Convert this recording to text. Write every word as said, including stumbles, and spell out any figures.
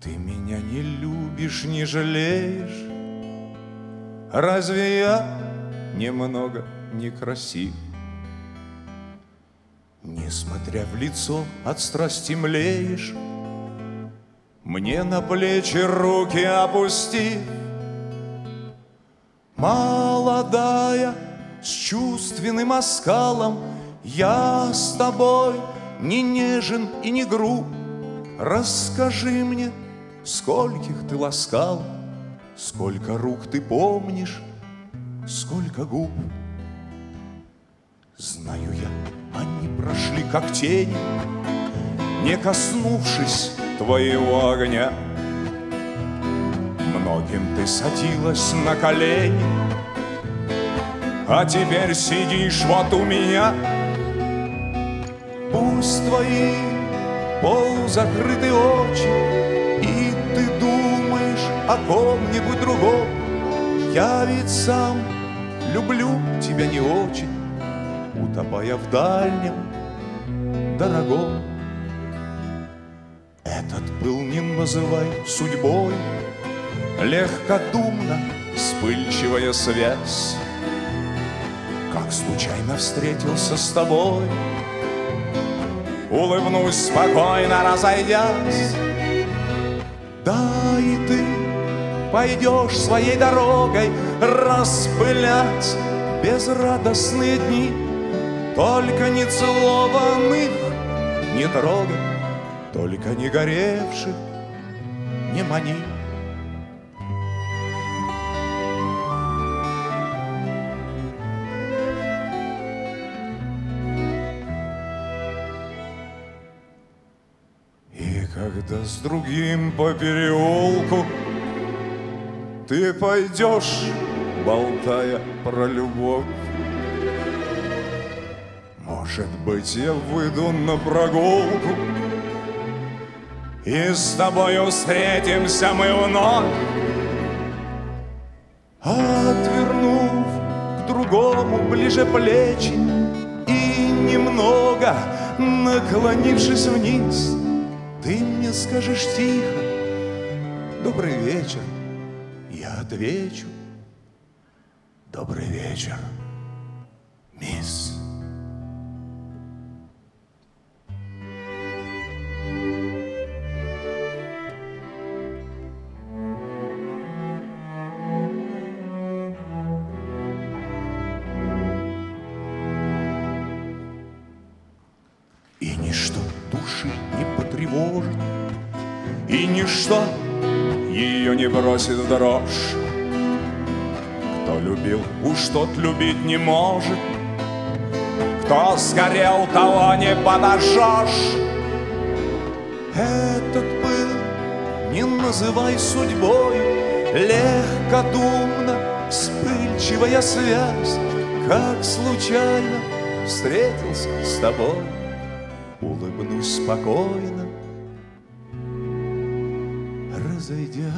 Ты меня не любишь, не жалеешь. Разве я немного некрасив? Несмотря в лицо, от страсти млеешь. Мне на плечи руки опусти. Молодая, с чувственным оскалом, я с тобой не нежен и не груб. Расскажи мне, скольких ты ласкал, сколько рук ты помнишь, сколько губ. Знаю я, они прошли как тени, не коснувшись твоего огня. Многим ты садилась на колени, а теперь сидишь вот у меня. Пусть твои полузакрыты очи, и ты думаешь о ком-нибудь другом. Я ведь сам люблю тебя не очень, утопая в дальнем, дорогом. Этот пыл не называй судьбой, легкодумно вспыльчивая связь. Как случайно встретился с тобой, улыбнусь спокойно, разойдясь. Да и ты пойдешь своей дорогой, распылять безрадостные дни. Только не целованных не трогай, только не горевших не мани. И когда с другим по переулку ты пойдешь, болтая про любовь, может быть, я выйду на прогулку, и с тобою встретимся мы вновь. Отвернув к другому ближе плечи и немного наклонившись вниз, ты мне скажешь тихо: добрый вечер. Я отвечу: добрый вечер, мисс. И ничто души не потревожит, и ничто ее не бросит в дрожь. Кто любил, уж тот любить не может, кто сгорел, того не подожжешь. Этот пыл не называй судьбой, легкодумно вспыльчивая связь. Как случайно встретился с тобой, улыбнусь спокойно, разойдясь.